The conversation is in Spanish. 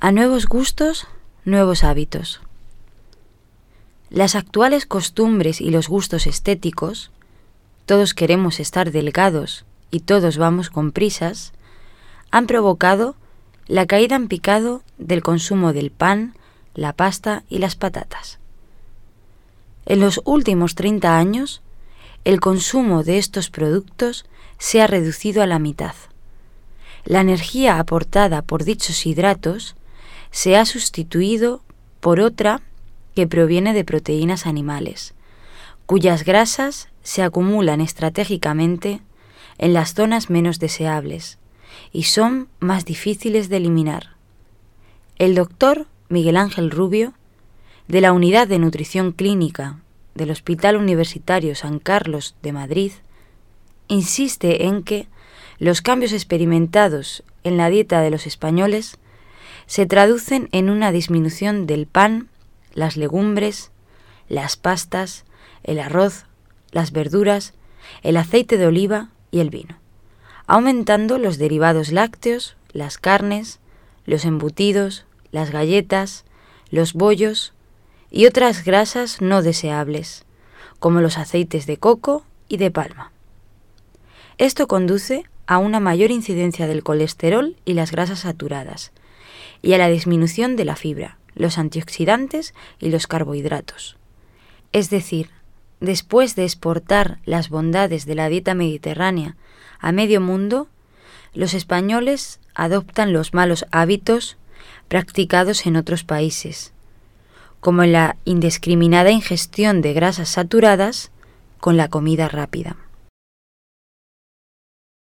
A nuevos gustos, nuevos hábitos. Las actuales costumbres y los gustos estéticos, todos queremos estar delgados y todos vamos con prisas, han provocado la caída en picado del consumo del pan, la pasta y las patatas. En los últimos 30 años, el consumo de estos productos se ha reducido a la mitad. La energía aportada por dichos hidratos se ha sustituido por otra que proviene de proteínas animales, cuyas grasas se acumulan estratégicamente en las zonas menos deseables y son más difíciles de eliminar. El doctor Miguel Ángel Rubio, de la Unidad de Nutrición Clínica del Hospital Universitario San Carlos de Madrid, insiste en que los cambios experimentados en la dieta de los españoles se traducen en una disminución del pan, las legumbres, las pastas, el arroz, las verduras, el aceite de oliva y el vino, aumentando los derivados lácteos, las carnes, los embutidos, las galletas, los bollos y otras grasas no deseables, como los aceites de coco y de palma. Esto conduce a una mayor incidencia del colesterol y las grasas saturadas, y a la disminución de la fibra, los antioxidantes y los carbohidratos. Es decir, después de exportar las bondades de la dieta mediterránea a medio mundo, los españoles adoptan los malos hábitos practicados en otros países, como la indiscriminada ingestión de grasas saturadas con la comida rápida.